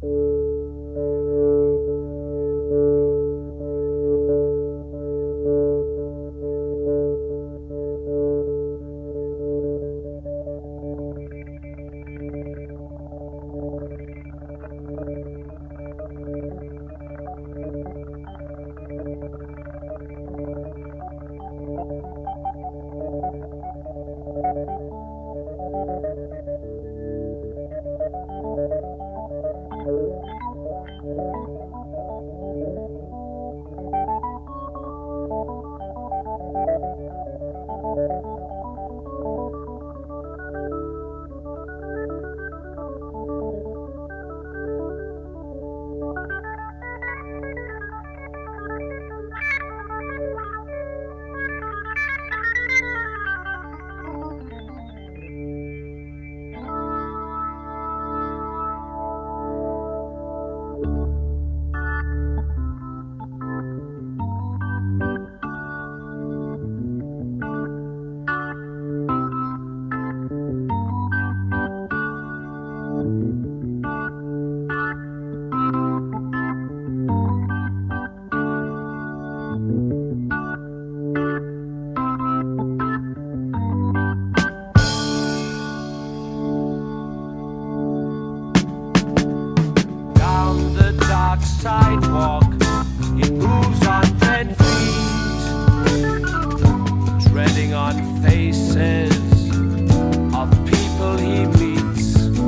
Sidewalk, he moves on 10 feet, treading on faces of people he meets,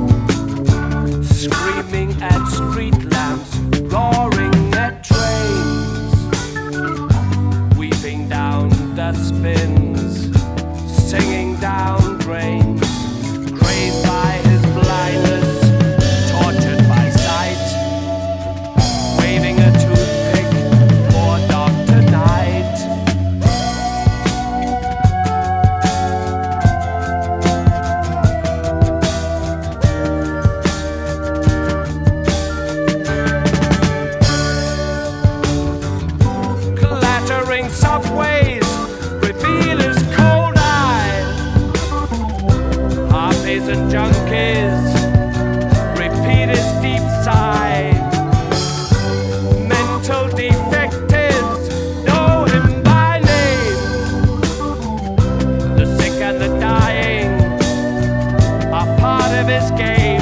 screaming at street lamps, roaring at trains, weeping down dustbins, singing down drains, crazed by his blindness, tortured by sight, waving a toothpick for Dr. Knight. Clattering subways reveal his cold eyes. Harpies and junkies repeat his deep sigh. Mental defectives know him by name. The sick and the dying are part of his game.